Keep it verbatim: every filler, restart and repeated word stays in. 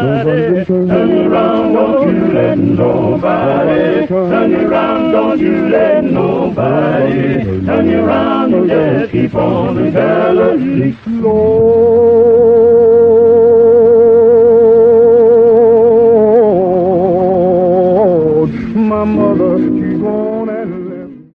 nobody. Turn you round, don't you let nobody. Turn you round, don't you let nobody. Turn you round, you just keep on the Galilee slow.